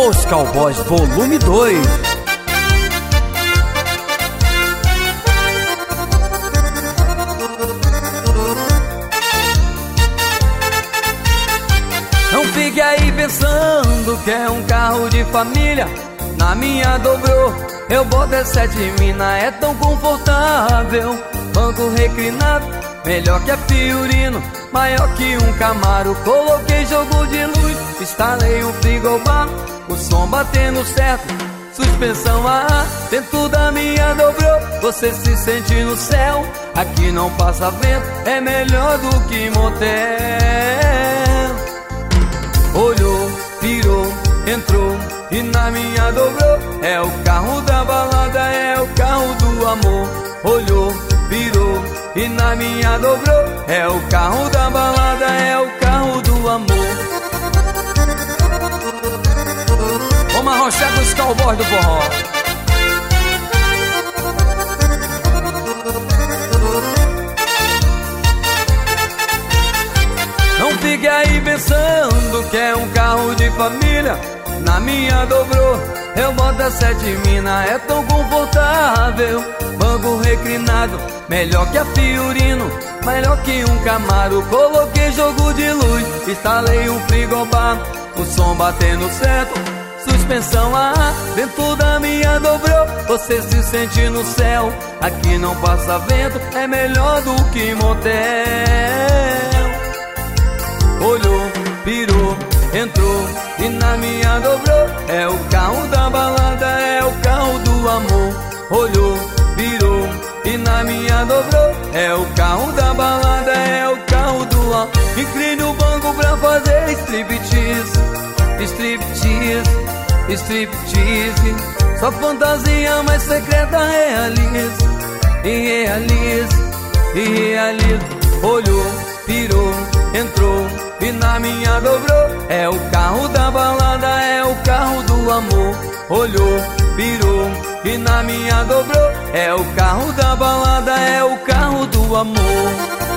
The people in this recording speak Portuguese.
Os Cowboys Volume 2. Não fique aí pensando que é um carro de família. Na minha dobrou, eu boto é 7 mina, é tão confortável. Banco reclinado, melhor que a Fiorino, maior que um Camaro. Coloquei jogo de luz, instalei um frigobar, o som batendo certo, suspensão a ar. Dentro da minha dobrou, você se sente no céu. Aqui não passa vento, é melhor do que motel. Olhou, virou, entrou e na minha dobrou. É o carro da balada, é o carro do amor. Olhou, virou e na minha dobrou. É o carro da balada, é o carro do amor. Vamos arrochar com os cowboys do forró. Não fique aí pensando que é um carro de família. Na minha dobrou, eu boto a 7 mina, é tão confortável. Banco reclinado, melhor que a Fiorino, melhor que um Camaro. Coloquei jogo de luz, instalei um frigobar, o som batendo certo, suspensão a ar. Dentro da minha dobrou, você se sente no céu. Aqui não passa vento, é melhor do que motel. Olhou, virou, entrou e na minha dobrou. É o carro da balada, é o carro do amor. Olhou, virou e na minha dobrou. É o carro da balada, é o carro do amor. Incline o banco pra fazer striptease, striptease, striptease. Sua fantasia mais secreta realiza, e realiza, e realiza. Olhou, virou, entrou e na minha dobrou. É o carro da balada, é o carro do amor. Olhou, virou e na minha dobrou. É o carro da balada, é o carro do amor.